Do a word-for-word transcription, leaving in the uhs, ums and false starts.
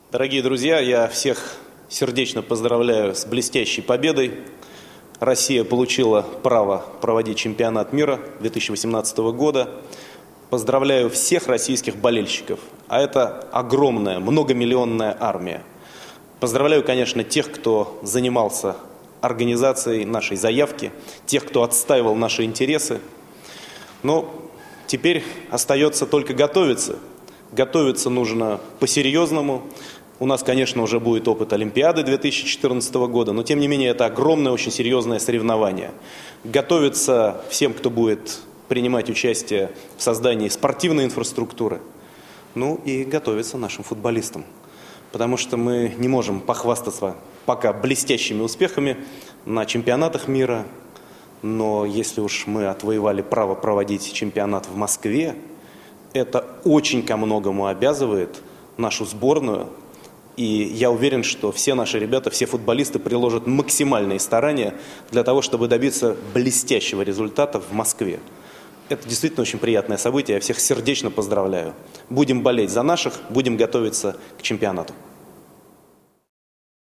Дорогие друзья, я всех сердечно поздравляю с блестящей победой. Россия получила право проводить чемпионат мира две тысячи восемнадцатого года. Поздравляю всех российских болельщиков, а это огромная, многомиллионная армия. Поздравляю, конечно, тех, кто занимался организацией нашей заявки, тех, кто отстаивал наши интересы. Но теперь остается только готовиться. Готовиться нужно по-серьезному. У нас, конечно, уже будет опыт Олимпиады две тысячи четырнадцатого года, но тем не менее это огромное, очень серьезное соревнование. Готовиться всем, кто будет принимать участие в создании спортивной инфраструктуры, ну и готовиться нашим футболистам. Потому что мы не можем похвастаться пока блестящими успехами на чемпионатах мира, но если уж мы отвоевали право проводить чемпионат в Москве, это очень ко многому обязывает нашу сборную. И я уверен, что все наши ребята, все футболисты приложат максимальные старания для того, чтобы добиться блестящего результата в Москве. Это действительно очень приятное событие, я всех сердечно поздравляю. Будем болеть за наших, будем готовиться к чемпионату.